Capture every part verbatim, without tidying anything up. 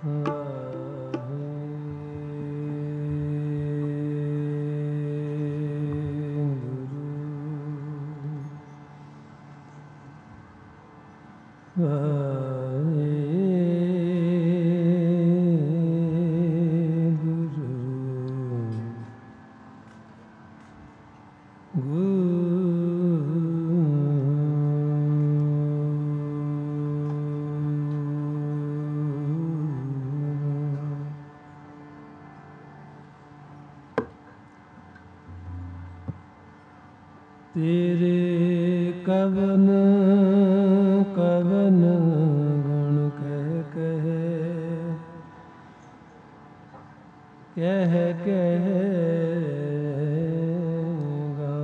ਤੇਰੇ ਕਵਨ ਕਵਨ ਗੁਣ ਕਹਿ ਕਹਿ ਕਹਿ ਕਹਿ ਗਾ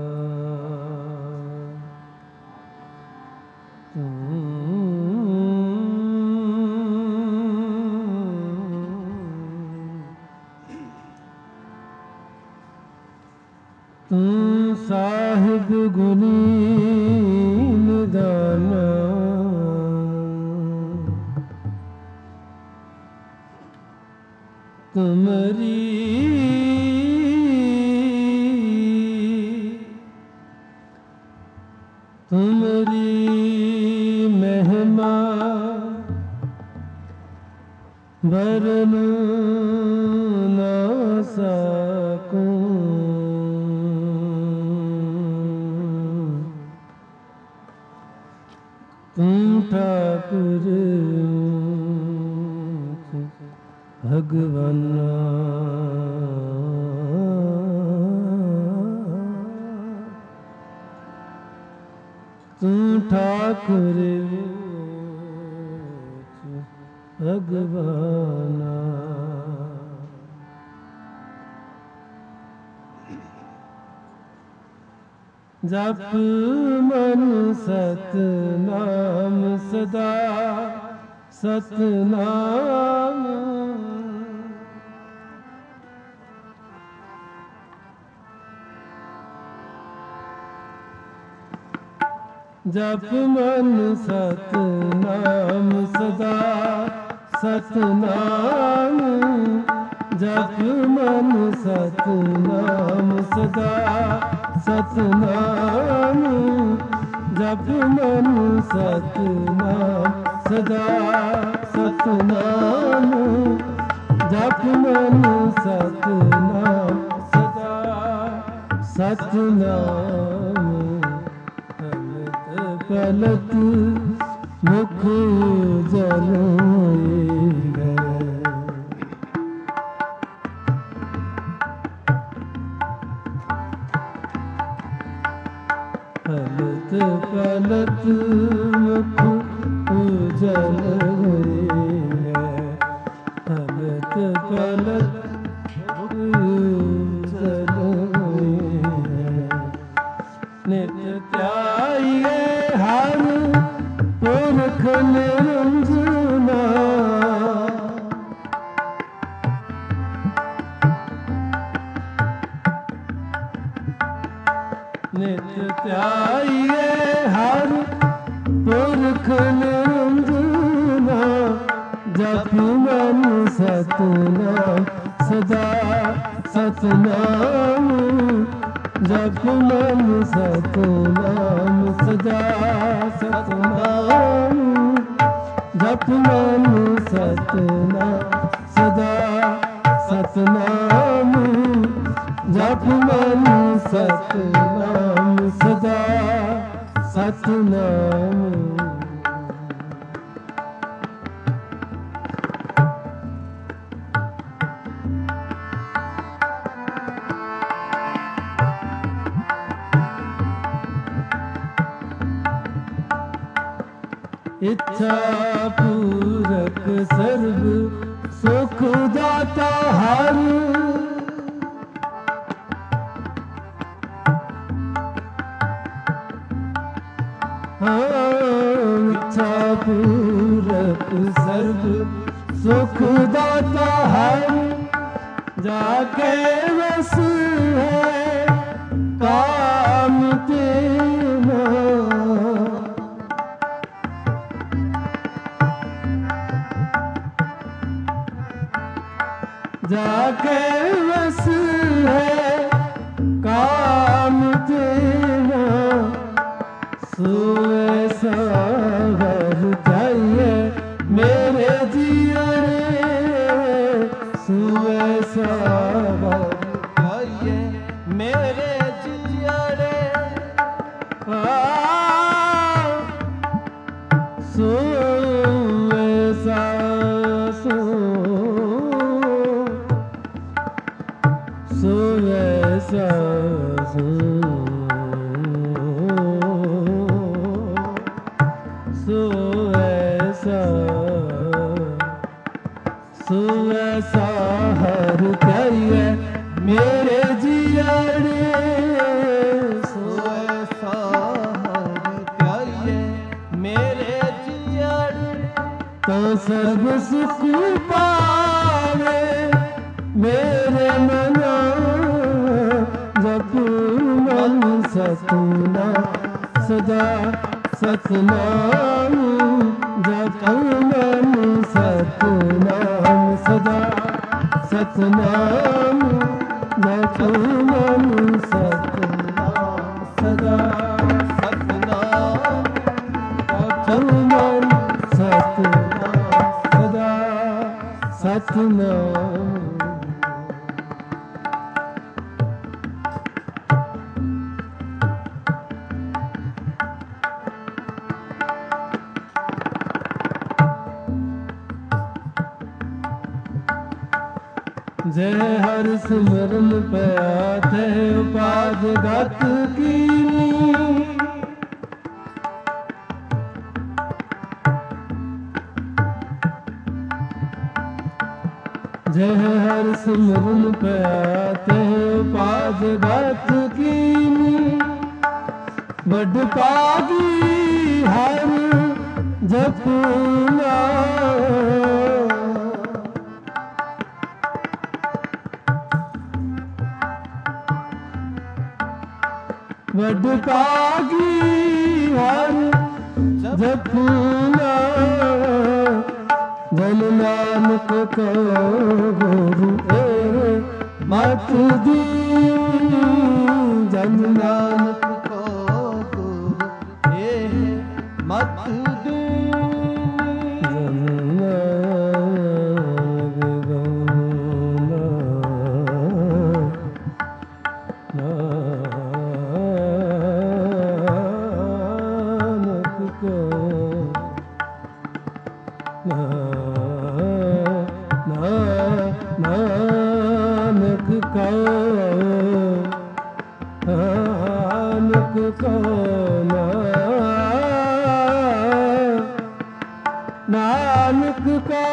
ਤੂੰ ਸਾਹਿਬ ਗੁਣੀ ਨਿਦਾਨਾ ਤੁਮਰੀ ਤੁਮਰੀ ਮਹਿਮਾ ਵਰਨ ਨਾ ਸਕੂੰ ਤੂੰ ਠਾਕੁਰ ਭਗਵਾਨਾ ਤੂੰ ਠਾਕੁਰ ਭਗਵਾਨਾ ਜਪ ਮਨ ਸਤਨਾਮ ਸਦਾ ਸਤਨਾਮ ਜਪ ਮਨ ਸਤਨਾਮ ਸਦਾ ਸਤਨਾਮ ਜਪ ਮਨ ਸਤਨਾਮ ਸਦਾ ਸਤਨਾਮ ਜਪ ਮਨ ਸਤਨਾਮ ਸਦਾ ਸਤਨਾਮ ਜਪ ਮਨ ਸਤਨਾਮ ਸਦਾ ਸਤਨਾਮ ਹਮਤ ਪਲਕ ਮੁਖ ਜਲੋਏ ਹਲਤ ਪਲਤ ਮੁਖ ਉਜਲ ਹੋਏ ਹੈ ਹਲਤ ਪਲਤ ਉਜਲ ਹੋਏ ਹੈ ਨਿਤ ਧਿਆਈਏ ਹਰ ਪੁਰਖ ਨਿਰੰਜਨਾ ਨਿਤ ਧਿਆਈਏ ਹਰ ਪੁਰਖ ਨਿਰੰਜਨਾ ਜਪ ਮਨ ਸਤਨਾਮ ਸਦਾ ਸਤਨਾਮ ਜਪ ਮਨ ਸਤਨਾਮ ਸਦਾ ਸਤਨਾਮ ਜਪ ਮਨ ਸਤਨਾਮ ਸਦਾ ਸਤਨਾਮ ਜਪ ਮਨ ਸਤਨਾਮ ਸਦਾ ਸਤਨਾਮ ਇੱਛਾ ਪੂਰਕ ਸਰਬ ਸੁਖ ਦਾਤਾ ਹਰ ਇੱਛਾ ਪੂਰਕ ਸਰਬ ਸੁਖ ਦਾਤਾ ਹਰ ਜਾ ਕੇ ਵਸ ਹੈ ਕਾਮ ਤੇਰਾ जाके बस है काम तेरा सोए सागर जाइए मेरे जिया रे सोए सागर जाइए मेरे जिया रे सोए सा सो सोए सा सो ऐसा हर चाहिए मेरे जिया रे सो ऐसा हर चाहिए मेरे जिया रे तो सर्व सुख पावे मेरे मना जपू मन सतना सदा सतनाम जपू मन सतनाम सदा सतनाम जपू मन सतनाम सदा सतनाम जपू मन सतनाम सदा सतनाम। जय हर सिमरन पयाते उपाध गत कीनी जय हर सिमरन पयाते उपाध गत कीनी बड़ पागी हर जपना बड़ पागी हर जपना जन नानक को गुरु ए मत दी जन नानक को गुरु ए मत दी नानक को नानक को नानक को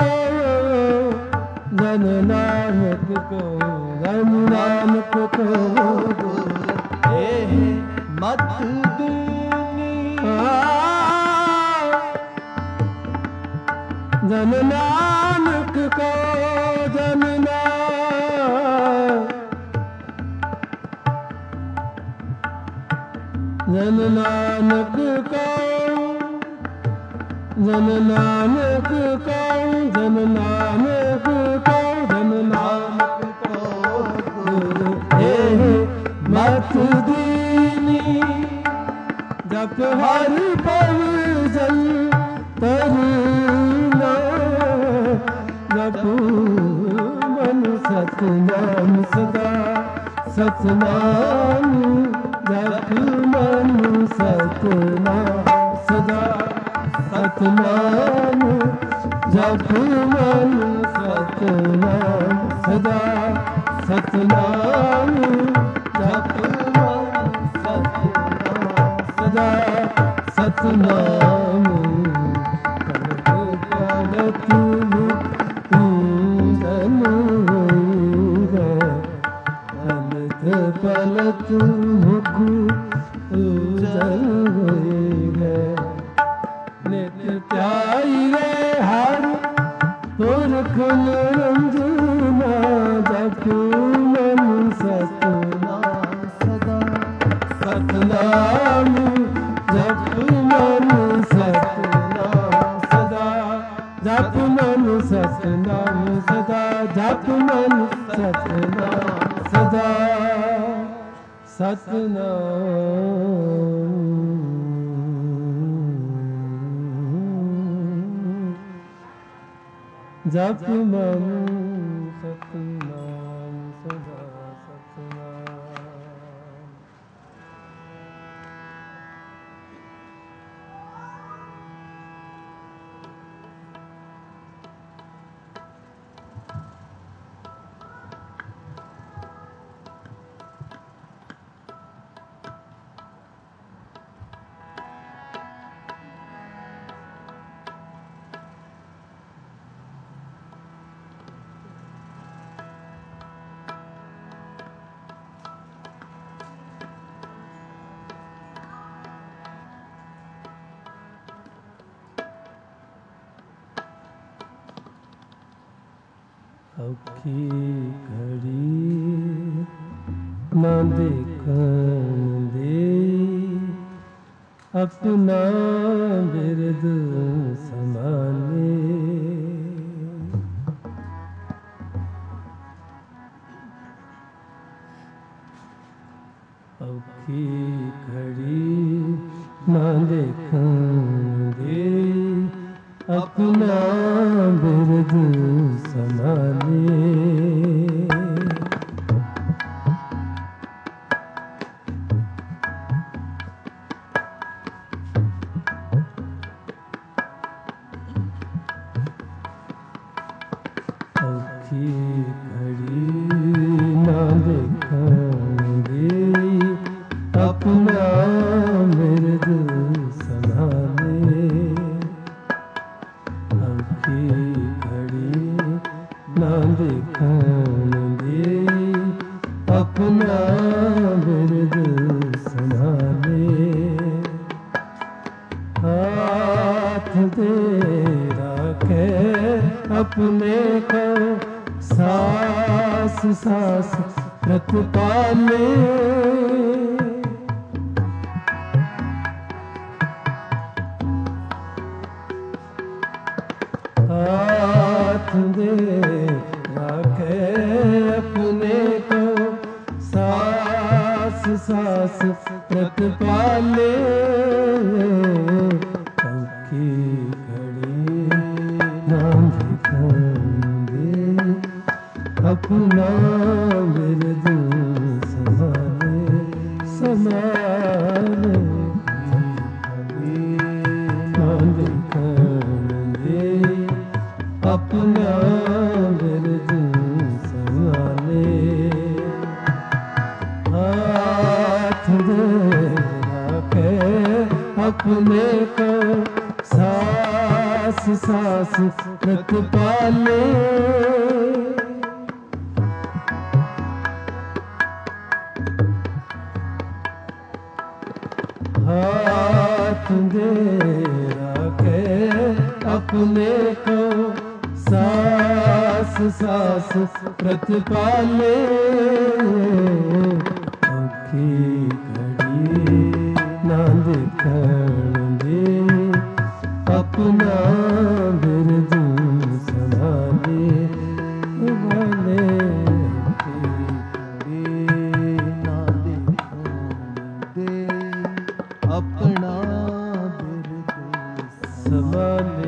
जन नानक को जन नानक को ए मत जन नानक को जन जन नानक को जन नानक को जन नानक को जन नानक को गुरु हे मत दीनी जप हर पव जल तरुणा जपू मन सतनाम सदा सतनाम जपू मन सतनाम सदा सतनाम जपू मन सतनाम सदा सतनाम जपू मन सतनाम सदा सतनाम पलत पलत मुख उजल है नित्य प्यारे हर पुरख निरंजना जपू मन सतनाम सदा सतनाम जपू मन सतनाम सदा जप मन सतनाम सदा जप मन सतनाम सदा सतनाम जप मन सतनाम सदा सतनाम। औखी घड़ी न देखन दे अपना बिरद संभाले। औखी घड़ी न देखन दे अपना बिरद संभाले। औखी घड़ी न देखन दे अपना बिरद संभाले। औखी घड़ी न देखन दे अपना बिरद संभाले। हाथ दे रखे अपने को सास सास प्रतिपाले। हाथ दे रखे अपने को सास सास प्रतिपाले। औखी घड़ी न देखन दे अपना बिरद संभाले संभाले। न देखन दे अपना बिरद संभाले। हाथ दे रखे अपने को सास सास प्रतिपाले। हाथ दे रखे अपने को सास सास प्रतिपाले। औखी घड़ी न देखन दे अपना बिरद संभाले संभाले। औखी घड़ी न देखन दे अपना बिरद संभाले।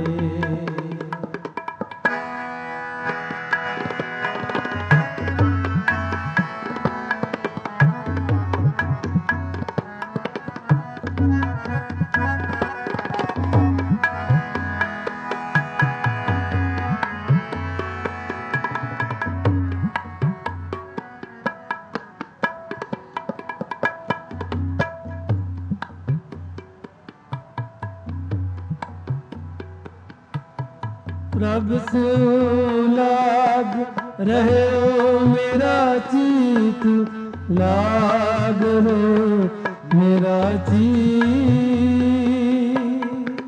प्रभ से लाग रहे ओ मेरा चित लाग रहे मेरा चित।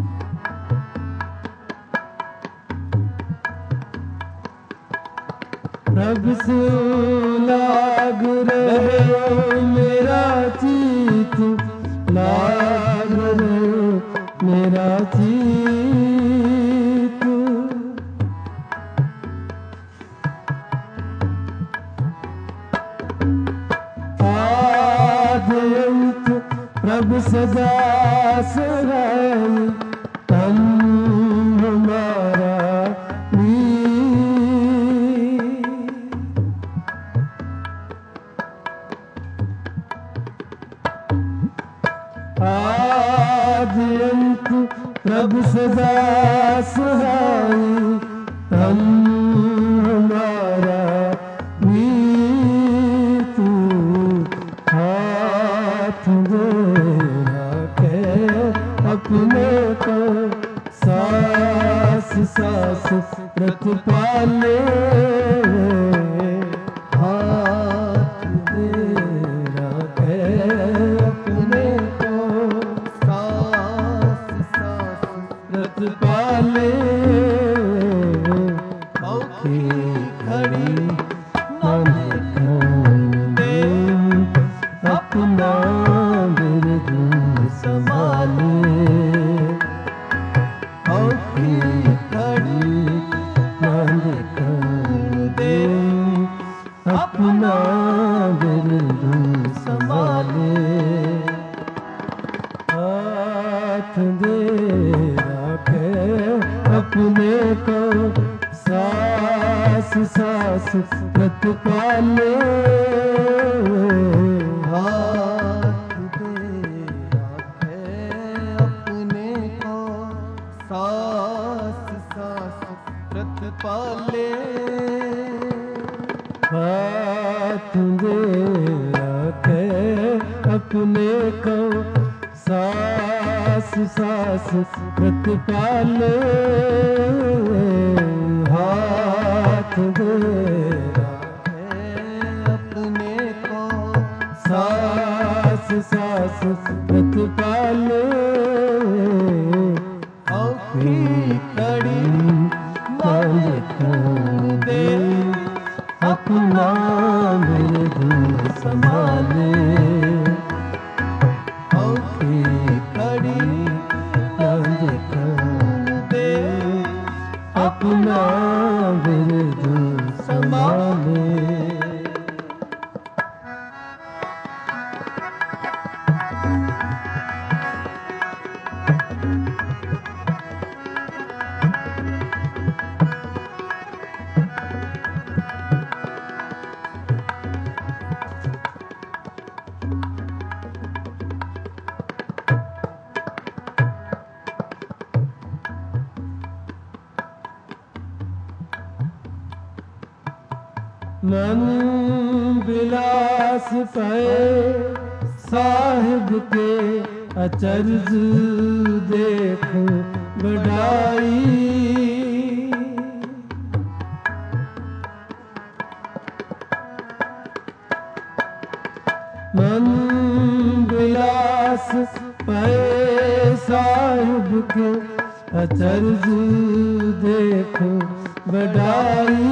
प्रभ से लाग रहे ओ मेरा चित लाग रहे मेरा चित। सदा सहाय तन हमारा मीत। आदि अंत प्रभु सदा सहाय तन हमारा मीत। हाथ दे राखे अपने को सास सास प्रतिपाले। हाथ दे राखे अपने को सास सास प्रतिपाले। औखी घड़ी न देखने अपना बिरद संभाले। औखी घड़ी न देखने अपना बिरद संभाले। हाथ दे राखे अपने को सास सास प्रतिपाले। हाथ दे राखे अपने को सास सास प्रतिपाले। हाथ दे राखे अपने को सास सास प्रतिपाले। हाथ दे राखे अपने को सास सास प्रतिपाले। औखी कड़ी मालिक दे अपना बिरद संभाले। औखी कड़ी मालिक दे अपना बिरद संभाले। मन बिलास पे साहिब के अचरज देख बढ़ाई। मन बिलास पे साहिब के अचरज देख बढ़ाई।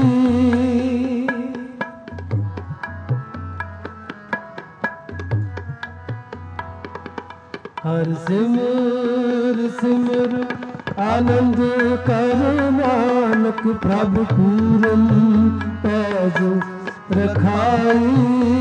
हर सिमर सिमर आनंद कर नानक प्रभु पूरन पैज रखाई।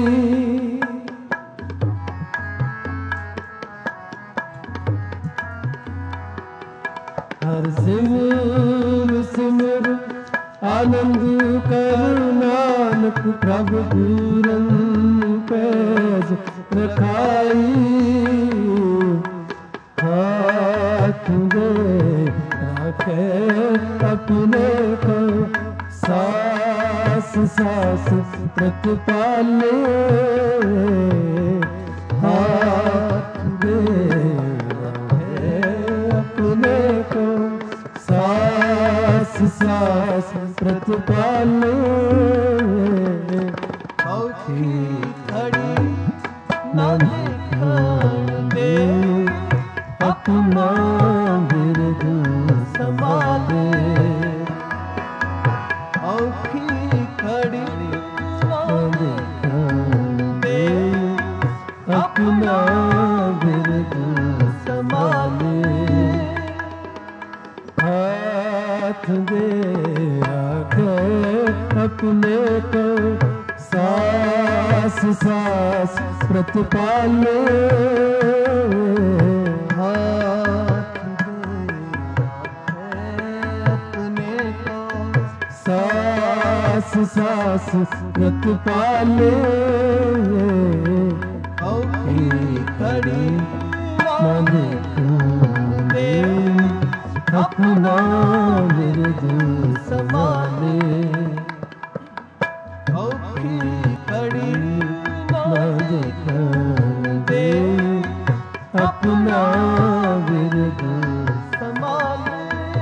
हर सिमर सिमर आनंद कर नानक प्रभु पूरन पैज रखाई। हाथ दे राखे अपने को सास सास प्रतिपाले। हाथ दे राखे अपने को सास सास प्रतिपाले। औखी घड़ी न देखने अपना बिरद संभाले। औखी घड़ी न देखने अपना बिरद संभाले। हाथ दे राखे अपने को सास सास प्रतिपाले। सास सास व्रत पाले औखी घड़ी न देखूंगे अपना बिरद संभाले औखी घड़ी न देखूंगे अपना बिरद संभाले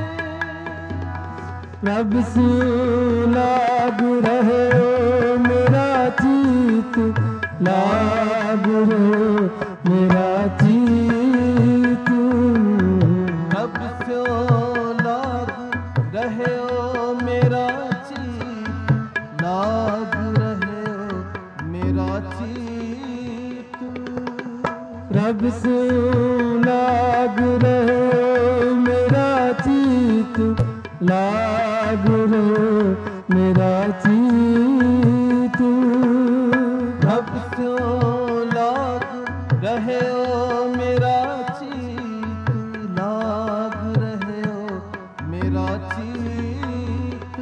रब से लाग रहे मेरा चीत लाग रहे मेरा चीत रब से लाग रहे मेरा चीत लाग रहे मेरा चीत रब से लाग रहे मेरा चीत लाग रहे मेरा चीत रब से लाग रहे मेरा चीत लाग रहे मेरा चीत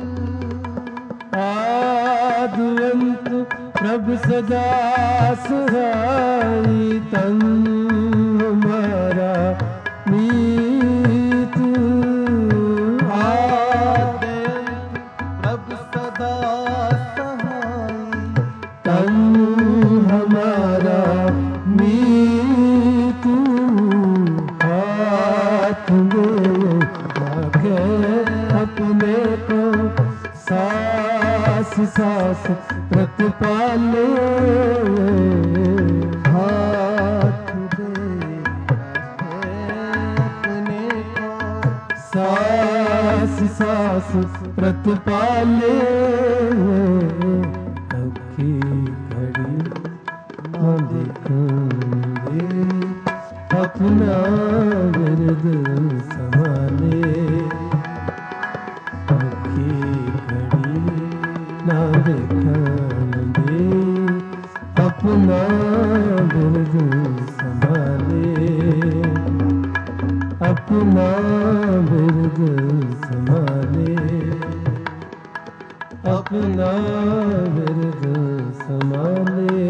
आद्यंत प्रभ सदा सहाई तन हमारा मीत प्रभ सदा सहाई तन हमारा मीत हाथ दे रखे अपने को सास सास व्रत पाले हाथ दे अपने को सास सास व्रत पाले औखी घड़ी न देखूंगे अपना बिरद संभाले औखी घड़ी न देखूंगे अपना बिरद संभाले अपना बिरद संभाले अपना बिरद संभाले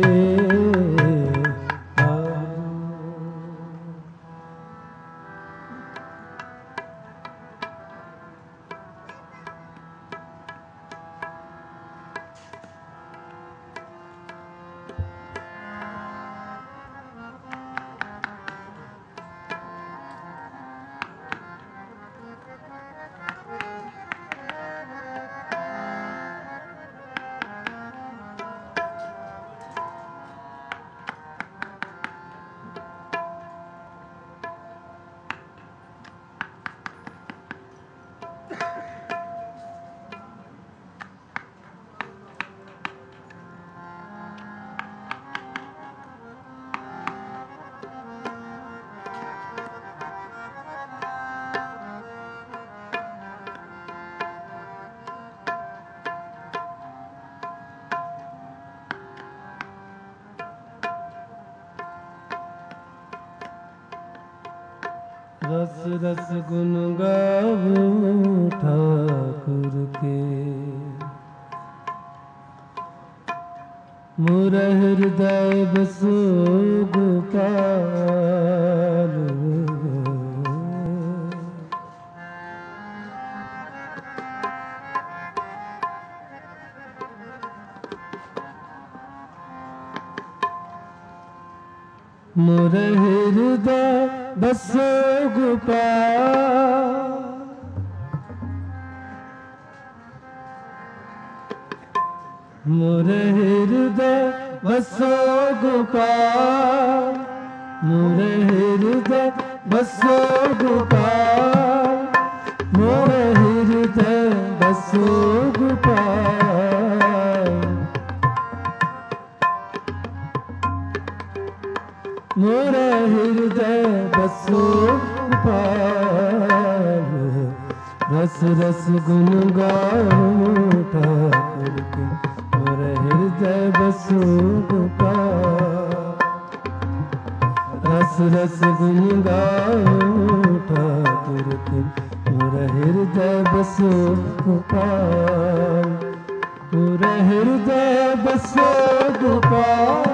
रस रस गुन गावो ठाकुर के मोर हृदय बसो गोपाल मोर हृदय बसो गोपाल मोर हृदय बसो गोपाल मोर हृदय बसो गोपाल मोर हृदय बसो गोपाल मोर हृदय बसो गोपाल रस रस गुन गाओ ठाकुर के मोर हृदय बसो गोपाल रस रस गुन गाओ ठाकुर के मोर हृदय बसो गोपाल, मोरे हृदय बसो गोपाल।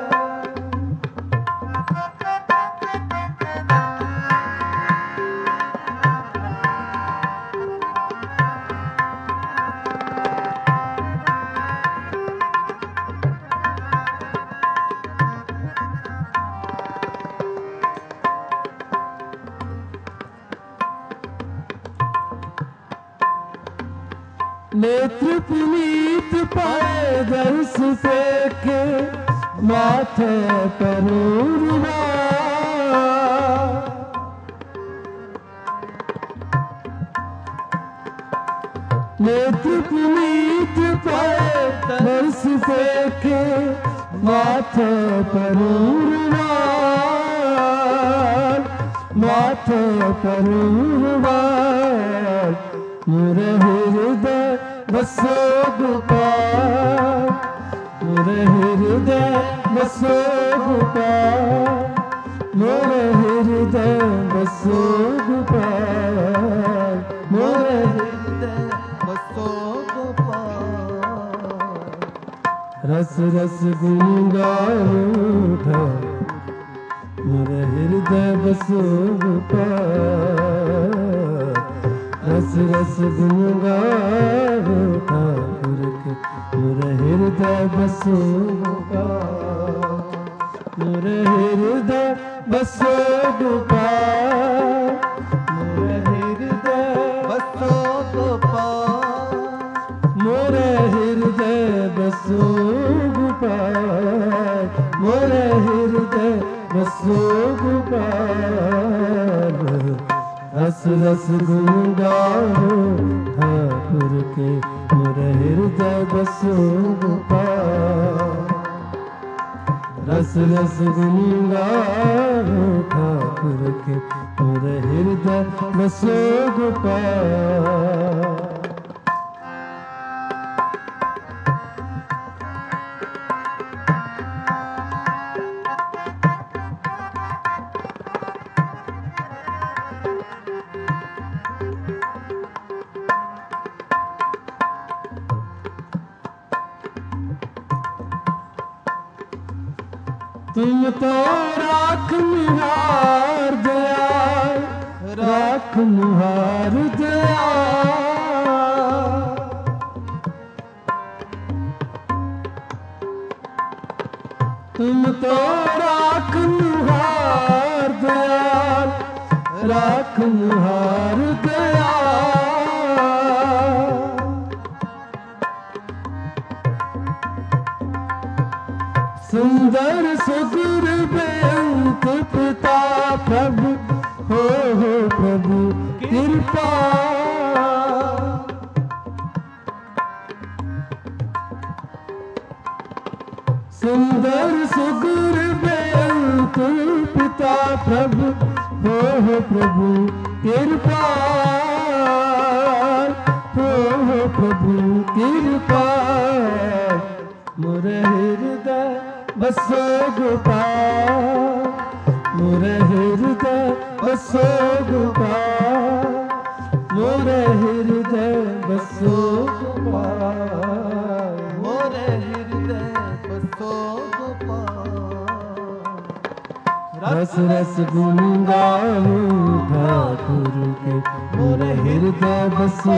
नेत्र पुनीत पाए दर्श के माथे पर उर्वा, नेत्र पुनीत पाए दर्श के माथे पर उर्वा, माथे पर उर्वा। मोरे हृदय बसो गोपाल, मोरे हृदय बसो गोपाल, मोरे हृदय बसो गोपाल, मोरे हृदय बसो गोपाल। रस रस गुन गाऊं मोरे हृदय बसो गोपाल, रस रस गुन गाओ ठाकुर के मोरे हृदय बसो गोपाल, मोरे हृदय बसो गोपाल, मोरे हृदय बसो गोपाल, मोरे हृदय बसो गोपाल, मोरे हृदय बसो गोपाल। रस रस गुन गाओ ठाकुर के मोरे हृदय बसो गोपाल, रस रस गुन गाओ ठाकुर के मोरे हृदय बसो गोपाल। तुम तो राख मुहार दयाल, राख मुहार दयाल, तुम तो राख मुहार दयाल, राख मुहार दयाल। सुंदर सुगुर बेअंत पिता प्रभु हो हो प्रभु कृपा, सुंदर सुगुर बेअंत पिता प्रभु हो हो प्रभु कृपा, हो हो प्रभु कृपा। मोरे हृदय बसो गोपाल, मोरे हृदय बसो गोपाल, मोरे हृदय बसो गोपाल, मोरे हृदय बसो गोपाल। रस रस गुन गाओ ठाकुर के मोरे हृदय बसो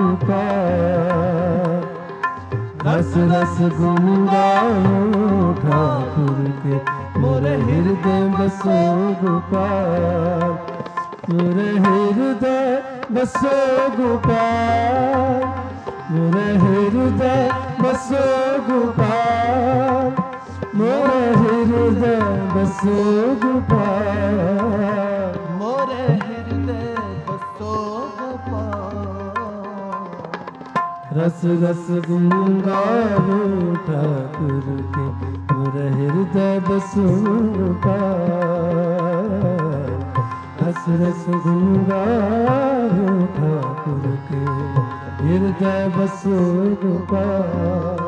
गोपाल, रस रस गुन गाओ ठाकुर के मोरे हृदय बसो गोपाल, मोरे हृदय बसो गोपाल, मोरे हृदय बसो गोपाल, मोरे हृदय बसो गोपाल, मोरे हृदय बसो गोपाल। रस रस गुन गाओ ठाकुर के मोरे हृदय बसो गोपाल, रस रस गुन गाओ ठाकुर के हृदय बसो गोपाल।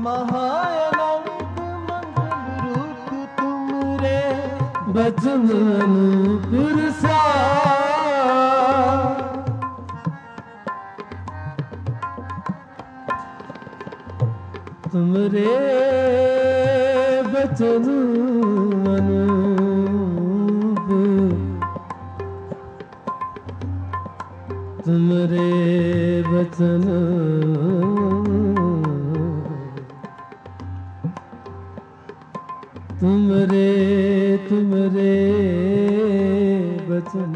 महानंद मंगल रूप तुमरे बचन अनूपुर सा तुमरे बचन अनूप तुमरे बचन तुमरे तुमरे बचन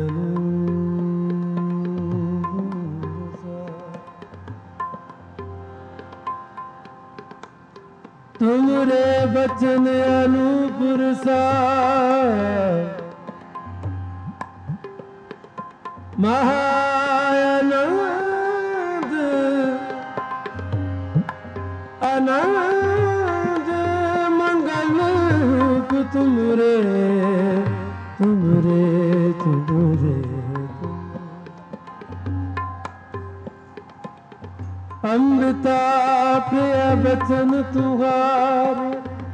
तुमरे बचन अनूपुर सा महानंद आनंद मंगल रूप तुमरे तुमरे तुमरे अमृता प्रिय बचन तुम्हारे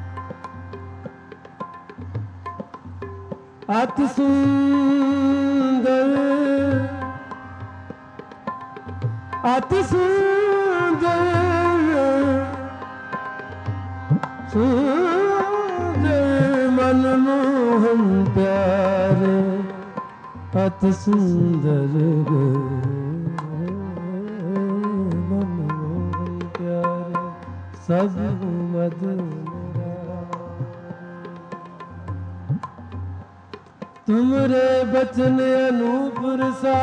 अति सुंदर अति सुंदर सुंदर मनमोहन प्यारे अति सुंदर मनमोहन प्यारे सब मधुर तुमरे बचन अनूपुर सा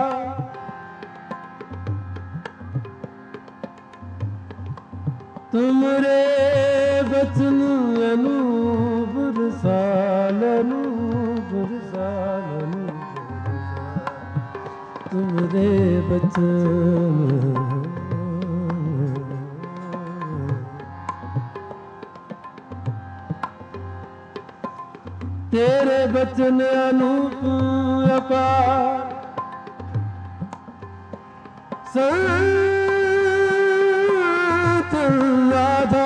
तुमरे बचन अनूपुर साल अनूपुर साल तुमरे बचन तेरे बचन अनूप अपार संत राधा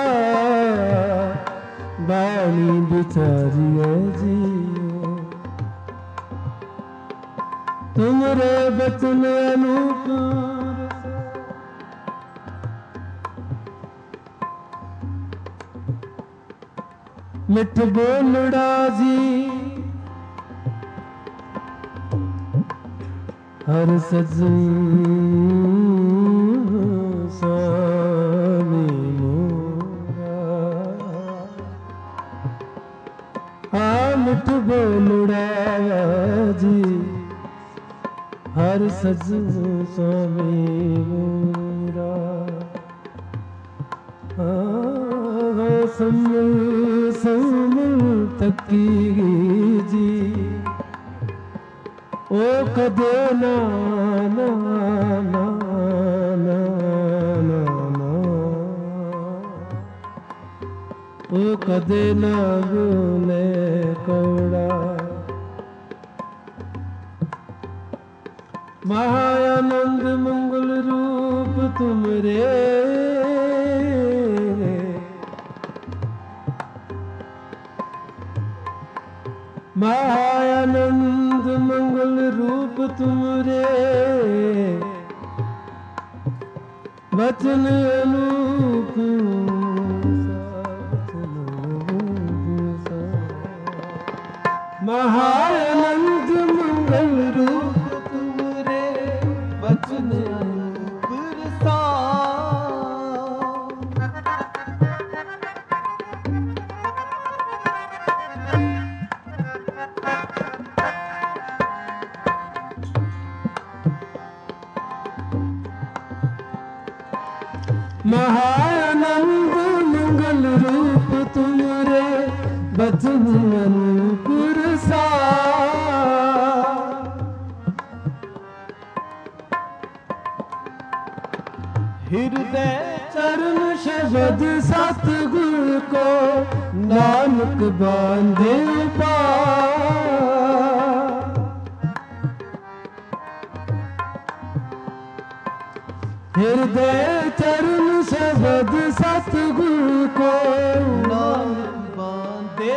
बाणी बिचारिए जियो तुमरे बचन अनूप मिठ बोलड़ा जी हर सजन स्वामी मोरा हाँ मिठ बोलड़ा जी हर सजन स्वामी मोरा हाँ समल समल तकी जी ओ कदे ना ना ना ना ना ना ओ कदे ना बोले कौड़ा महानंद मंगल रूप तुमरे महानंद मंगल रूप तुमरे वचन अनूप महानंद मंगल रूप तुमरे वचन अनूप सा महानंद मंगल रूप तुमरे बचन अनूपुर सा हृदय चरण शब्द सतगुर को नानक बांधे पा हृदय चरण शब्द सतगुरु को नानक बांधे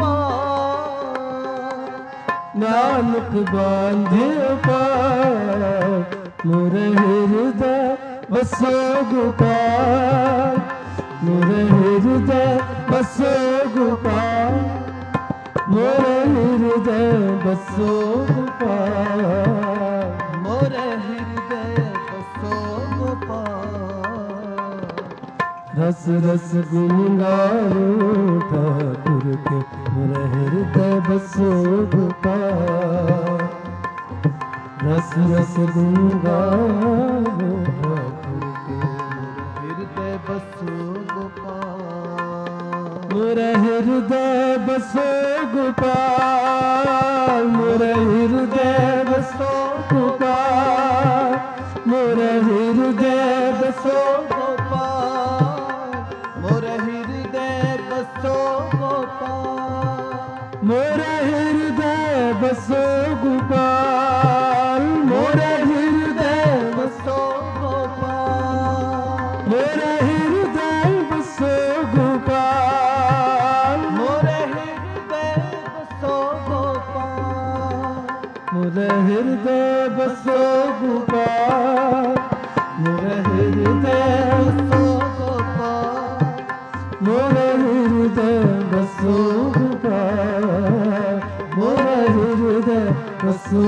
पार, नानक बांधे पार, मोर हृदय बसो गोपाल, मोर हृदय बसो गोपाल, मोर हृदय बसो गोपाल, मोर हृदय बसो गोपाल। रस रस गुन गाओ ठाकुर के, मोर हृदय बसो गोपाल, रस रस गुन गाओ ठाकुर के, हृदय बसो गोपाल, मोर हृदय बसो गोपाल, मोर हृदय बसो गोपाल, मोर हृदय बसो गोपाल, मोर हृदय बसो गोपाल, मोर हृदय बसो गोपाल, मोर हृदय बसो गोपाल, मोर हृदय बसो गोपाल, मोर हृदय बसो गोपाल, मोर हृदय बसो गोपाल, मोर हृदय बसो गोपाल, मोर हृदय बसो गोपाल, मोर हृदय बसो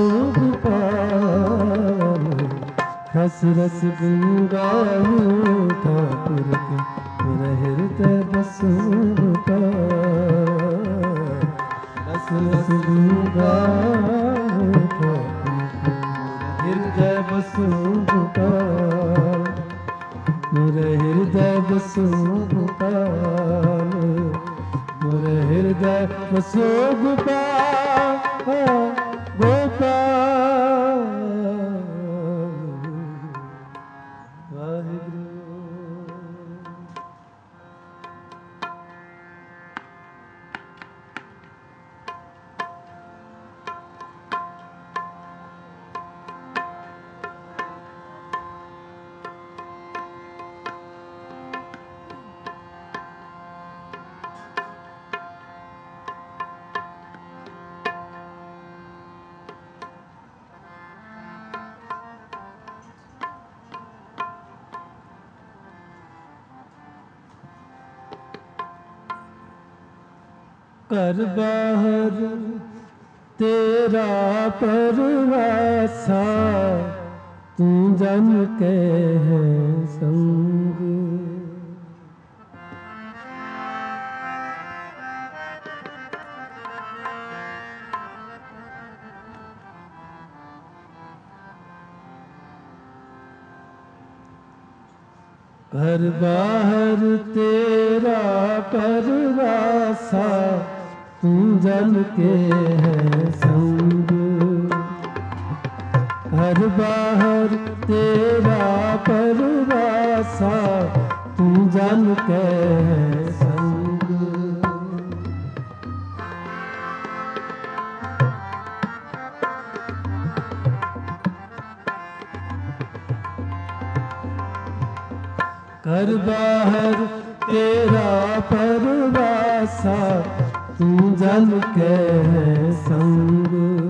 गोपाल। रस रस गुन गाओ ठाकुर के, मोर हृदय बसो गोपाल, रस रस गुन गाओ ठाकुर के, हृदय बसो गोपाल, मोर हृदय बसो गोपाल, मोर हृदय बसो गोपाल, गोपाल। वाहिगुरु। कर बाहर तेरा परवासा, तू जन के है संग, घर बाहर तेरा परवासा, तू जन के है संग, घर बाहर तेरा परवासा, तू जन के है संग। घर बाहर तेरा परवासा, तू जन के है संग,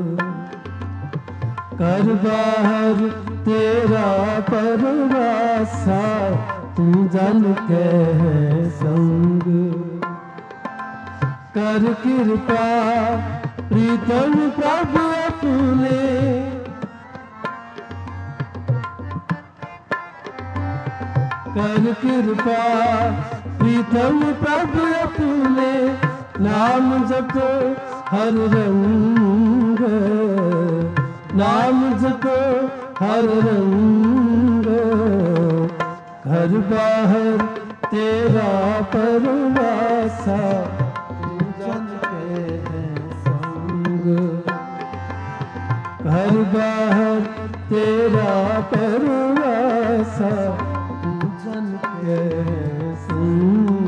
घर बाहर तेरा परवासा, तू जन के है संग। कर कृपा प्रीतम प्रभु अपने, कर कृपा प्रीतम प्रभु अपने, नाम जपो हर रंग, नाम जपो हर रंग, घर बाहर तेरा परवासा, तू जन के है संग, घर बाहर तेरा परवासा, तू जन के है संग।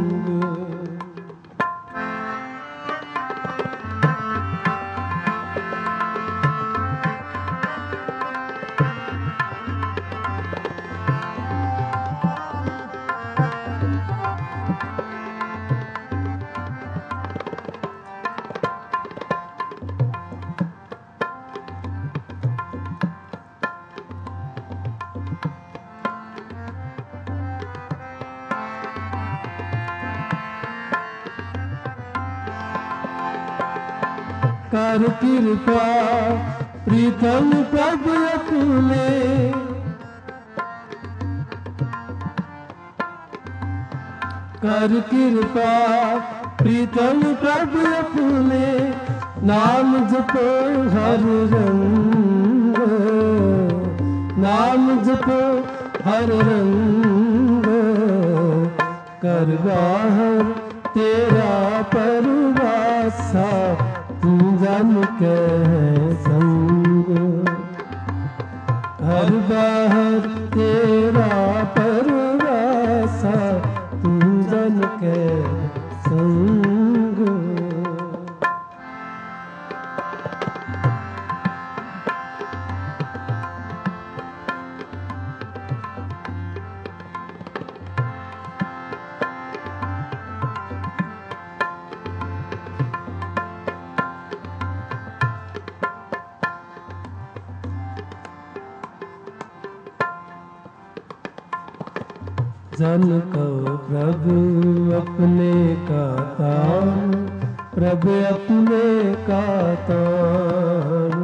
कर कृपा प्रीतम प्रभु अपने, कर कृपा प्रीतम प्रभु अपने, नाम जपो हर रंग, नाम जपो हर रंग, कर बाहर तेरा परवासा, तू जन के संग, हर बाहर तेरा परवासा, तू जन के संग। जन को प्रभु अपने का तान, प्रभु अपने का तान,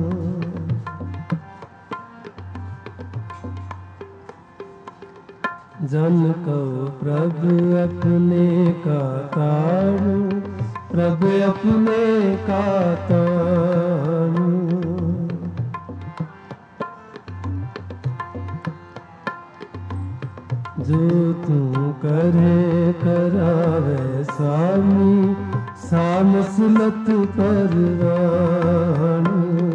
जन को प्रभु अपने का तान, प्रभु अपने का तान, जो तू करे करावे स्वामी, सामसलत परवान,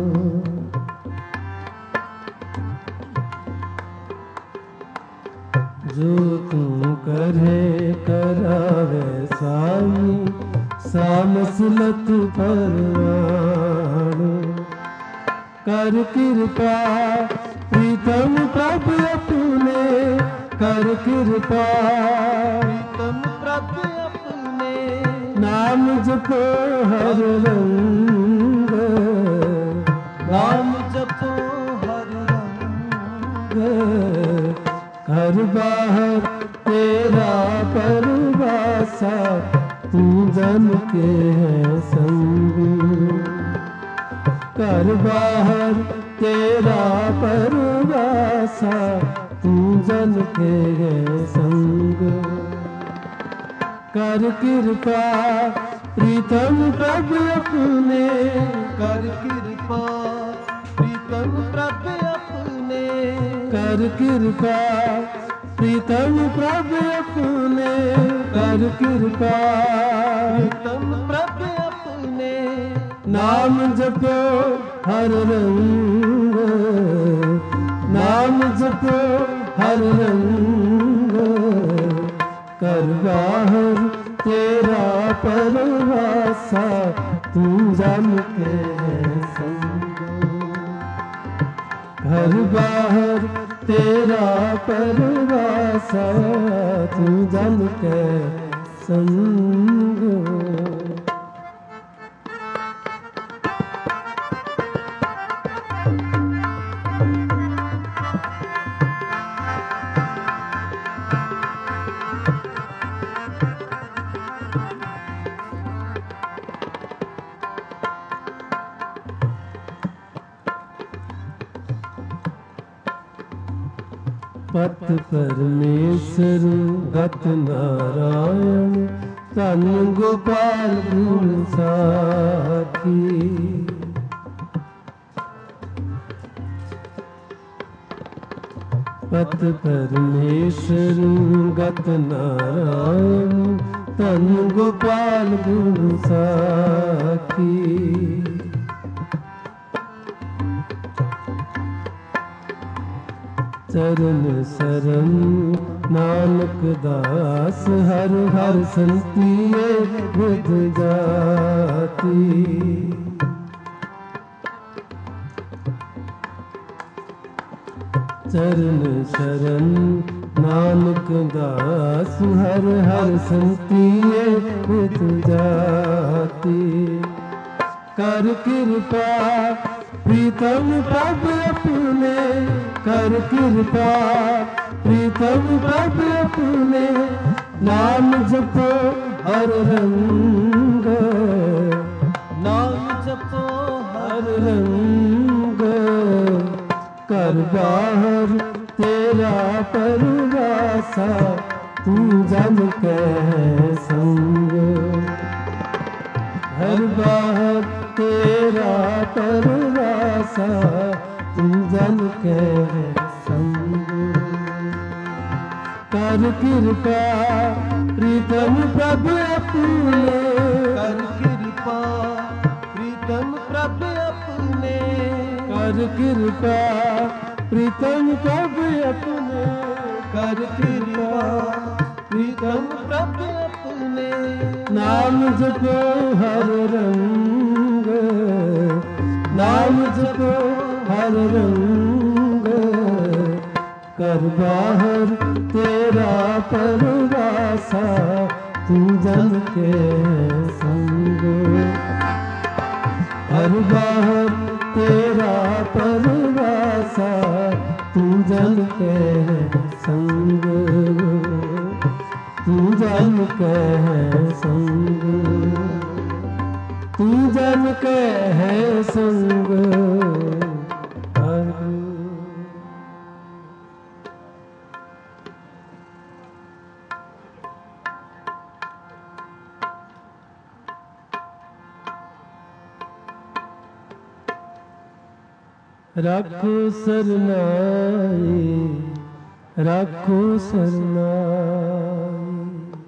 जो तू करे करावे स्वामी, सामसलत परवान, कर कृपा प्रीतम प्रभु अपने, कर कृपा प्रीतम प्रभु अपने, नाम जपो हर रंग, नाम जपो हर रंग, घर बाहर तेरा परवासा, तू जन के है संग, घर बाहर तेरा परवासा, तू जन के है संग, कर कृपा प्रीतम प्रभु अपने, कर कृपा प्रीतम प्रभु अपने, कर कृपा प्रीतम प्रभु अपने, कर कृपा प्रीतम प्रभु अपने, नाम जपो हर रंग, नाम जपो हर रंग, कर बाहर तेरा परवासा, तू जन के संग, घर बाहर तेरा परवासा, तू जन के संग। पत परमेश्वर गत नारायण, धन गोपाल गुण साखी, पत परमेश्वर गत नारायण, धन गोपाल गुण साखी, चरण शरण नानक दास, हर हर संतिये बुध जाति, चरण शरण नानक दास, हर हर संतिये बुध जाति, कर कृपा प्रीतम प्रभु अपने, कर कृपा प्रीतम प्रभु अपने, नाम जपो हर रंग, नाम जपो ਜਪੋ ਹਰ ਰੰਗ, ਘਰ ਬਾਹਰ ਤੇਰਾ ਪਰਵਾਸਾ, ਤੂੰ ਜਨ ਕੈ ਸੰਗ। ਘਰ ਬਾਹਰ ਤੇਰਾ ਪਰਵਾਸਾ, ਤੂੰ ਜਨ ਕੈ ਸੰਗ। ਕਰ ਕਿਰਪਾ ਪ੍ਰੀਤਮ ਪ੍ਰਭ ਆਪਣੇ, ਕਰ ਕਿਰਪਾ ਪ੍ਰੀਤਮ ਪ੍ਰਭ ਆਪਣੇ, ਕਰ ਕਿਰਪਾ ਪ੍ਰੀਤਮ ਪ੍ਰਭ ਆਪਣੇ, ਕਰ ਕਿਰਪਾ ਪ੍ਰੀਤਮ ਪ੍ਰਭ ਆਪਣੇ। ਨਾਮ ਜਪੋ ਹਰ ਰੰਗ, ਨਾਮ ਜਪੋ ਹਰ ਰੰਗ, ਘਰ ਬਾਹਰ ਤੇਰਾ ਪਰਵਾਸਾ, ਤੂੰ ਜਨ ਕੇ ਸੰਗ। ਘਰ ਬਾਹਰ ਤੇਰਾ ਪਰਵਾਸਾ, ਤੂੰ ਜਨ ਕੇ ਸੰਗ, ਤੂੰ ਜਨ ਕੇ ਸੰਗ, ਤੂੰ ਜਨ ਕੇ ਸੰਗ। ਰਾਖੋ ਸਰਨਾਈ, ਰਾਖੋ ਸਰਨਾਈ,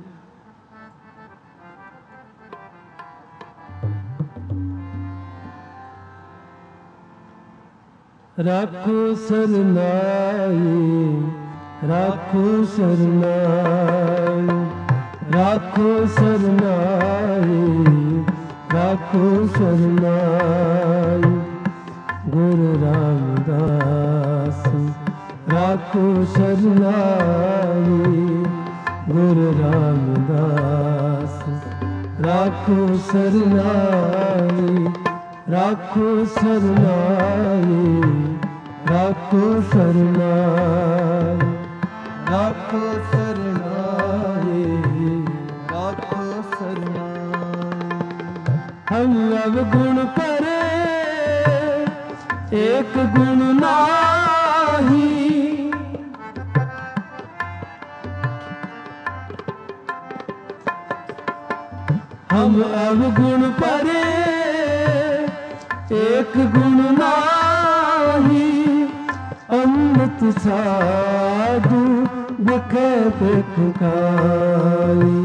ਰਾਖੋ ਸਰਨਾਈ, ਰਾਖੋ ਸਰਨਾਈ, ਰਾਖੋ ਸਰਨਾਈ, ਰਾਖੋ ਸਰਨਾਈ। ਗੁਰੂ ਰਾਮਦਾਸ ਰਾਖੋ ਸਰਨਾਈ, ਗੁਰੂ ਰਾਮਦਾਸ ਰਾਖੋ ਸਰਨਾਈ, ਰਾਖੋ ਸਰਨਾਈ, ਰਾਖੋ ਸਰਨਾਈ, ਰਾਖੋ ਸਰਨਾਈ, ਰਾਖੋ ਸਰਨਾਈ। ਹਮ ਅਵਗੁਣ ਕਰੇ ਏਕ ਗੁਣ ਨਾਹੀ, ਹਮ ਅਵਗੁਣ ਪਰੇ ਏਕ ਗੁਣ ਨਾਹੀ। ਅੰਮ੍ਰਿਤ ਸਾਧੂ ਬਿਖੇ ਬਿਖ ਖਾਈ,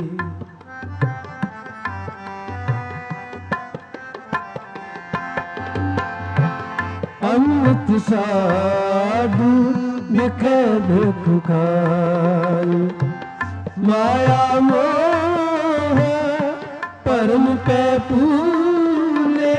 ਅੰਮ੍ਰਿਤ ਸਾਧੂ ਬਿਖੇ ਬਿਖ ਖਾਈ। ਮਾਇਆ ਮੋਹ ਪਰਮ ਪੈ ਭੂਲੇ,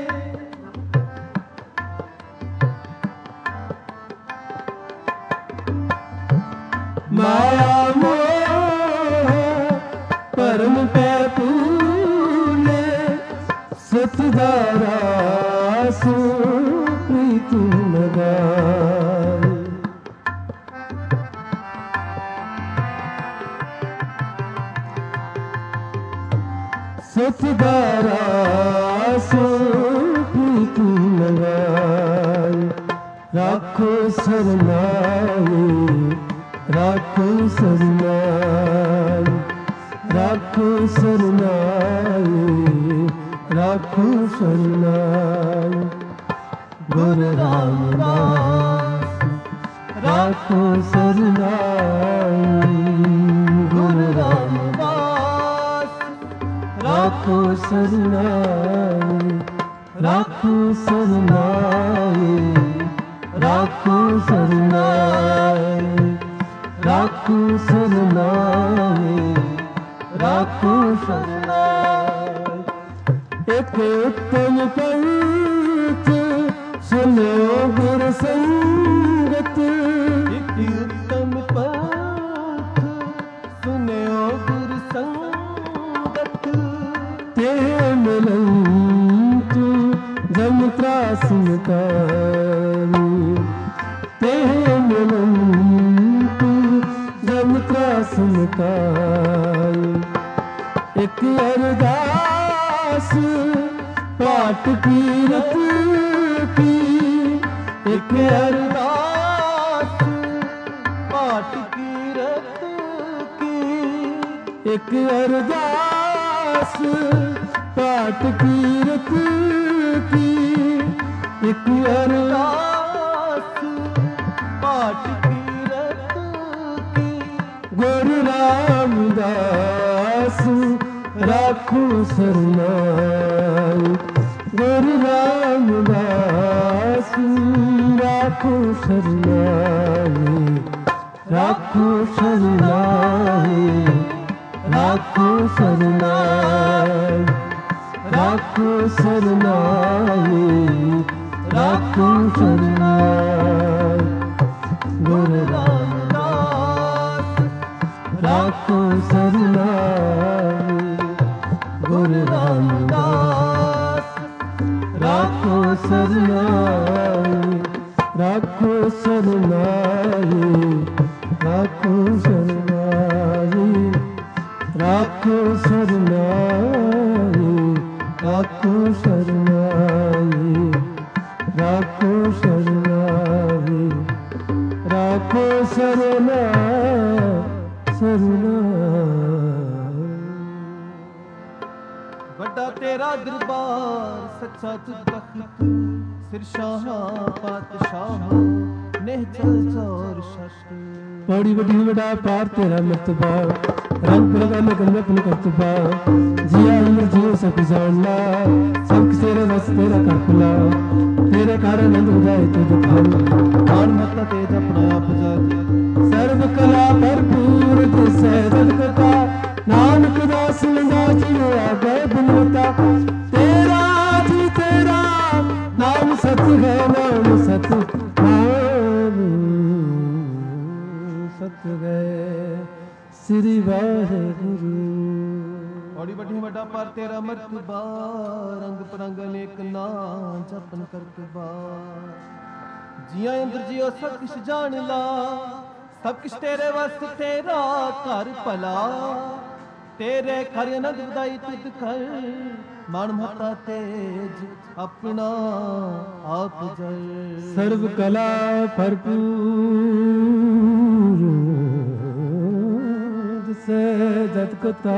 ਮਾਇਆ ਮੋਹ ਪਰਮ ਪੈ ਭੂਲੇ। ਸਤ ਦਾ ਰਾਸ ਪ੍ਰੀਤ ਲਗਾਈ, ਸਤ ਦਾ ਰਾਸ ਪ੍ਰੀਤ ਲਗਾਈ। ਰਾਖੋ ਸਰਨਾਈ, ਰਾਖੋ ਸਰਨਾਈ, ਰਾਖੋ ਸਰਨਾਈ, ਰਾਖੋ ਸਰਨਾਈ। ਗੁਰੂ ਰਾਮਦਾਸ ਰਾਖੋ ਸਰਨਾਈ, ਗੁਰੂ ਰਾਮਦਾਸ ਰਾਖੋ ਸਰਨਾਈ, ਰਾਖੋ ਸਰਨਾਈ, ਰਾਖੋ ਸਰਨਾਈ, ਰਾਖੋ ਸਰਨਾਈ, ਰਾਖੋ ਸਰਨਾਈ। ਇੱਕ ਉੱਤਮ ਪੰਥ ਸੁਨਿਓ ਗੁਰ ਸੰਗਤ, ਇੱਕ ਉੱਤਮ ਪੰਥ ਸੁਨਿਓ ਗੁਰ ਸੰਗਤ। ਤੇ ਮਿਲਨ ਤੂੰ ਜਮ ਤਰਾਸ ਮਿਟਾਈ, ਤੇ ਮਿਲਨ ਤੂੰ ਜਮ ਤਰਾਸ ਮਿਟਾਈ। ਇੱਕ ਅਰਦਾਸ ਪਾਈ पाठ कीरत की एक अरदास पाठ कीरत की एक अरदास पाठ कीरत की एक अरदास पाठ कीरत की गुरु रामदास राखो सरनाई गुरु रामदास राखो सरनाई राखो सरनाई राखो सरनाई राखो सरनाई राखो सरनाई गुरु रामदास राखो सरनाई गुरु रामदास राखो सरनाई राखो सरनाई राखो सरनाई राखो सरनाई राखो सरनाई राखो सरनाई राखो सरना सरना ਵੱਡਾ ਤੇਰਾ ਦਰਬਾਰ ਸੱਚਾ ਤੁਧ ਤਖਤ ਸਿਰ ਸ਼ਾਹਾਂ ਪਾਤਸ਼ਾਹਾਂ ਨਿਹਚਲ ਚੌਰ ਸ਼ਸ਼ਟ पौड़ी बड़ी बड़ा पार तेरा मर्तबा रंग बिरंगा गंगन करतबा जिया अमर जियो सब जानना सब तेरे बस तेरा कर खुला तेरे कारण नंद उदाय तुझ खान मान मता तेज अपना आप जात सर्व कला भरपूर जिसै कथा नानक दास लंगा जियो आगे बिनवता तेरा जी तेरा नाम सत है नाम सत नाम सत गए श्री वाहेगुरु ਔੜੀ ਵੱਡੀ ਵੱਡਾ ਪਰ ਤੇਰਾ ਮਰਤਬਾ ਰੰਗ ਪਰੰਗ ਅਨੇਕ ਨਾਂ ਜਪਨ ਕਰਤ ਬਾਰ ਜੀਆਂ ਅੰਦਰ ਜਿਉ ਸਭ ਕੁਛ ਜਾਣ ਲਾ ਸਭ ਕੁਛ ਤੇਰੇ ਵਾਸਤੇ ਤੇਰਾ ਘਰ ਭਲਾ ਤੇਰੇ ਘਰ ਅਨੰਦ ਵਧਾਈ ਤੁਧ ਕਰ ਮਨ ਮਹਤਾ ਤੇਜ ਆਪਣਾ ਆਪ ਜਲ सर्व कला भरपूर जिसे जत कथा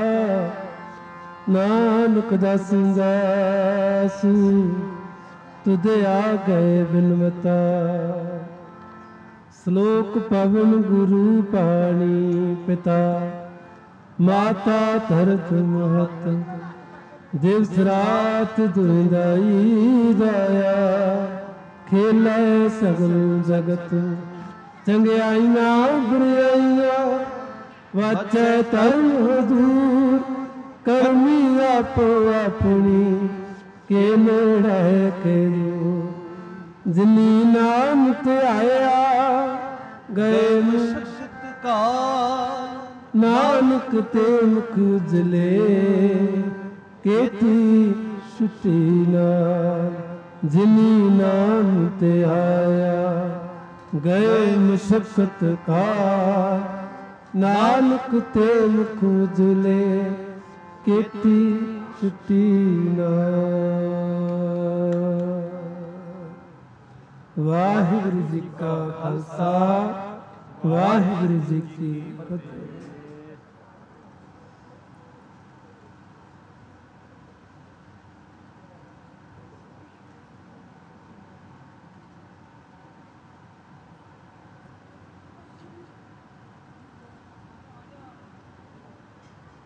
नानक दास दास तुझे आ गए बिनवता श्लोक पवन गुरु पाणी पिता माता धरत महत दिवस रात दुनिदाई दाया खेले सगल जगत चंगियाइयां बुराइयां वाचे धर्म दूर करमी आपो अपनी के नेड़े के जिनी नाम ते आया गए शक्त का नानक ते मुख जले केती छुट्टी नाल जिनी नाम ते आया गए मुशक्कत का नानक ते मुख उजले केती छुट्टी नाल वाहिगुरु जी का खालसा वाहिगुरु जी की फतेह।